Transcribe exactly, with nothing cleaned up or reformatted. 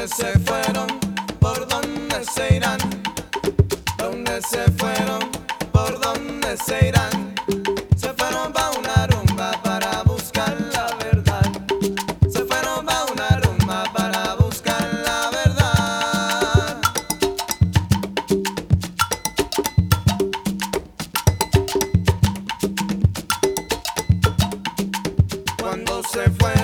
¿Dónde se fueron? ¿Por dónde se irán? ¿Dónde se fueron? ¿Por dónde se irán? Se fueron pa' una rumba para buscar la verdad. Se fueron pa' una rumba para buscar la verdad. Cuando se fueron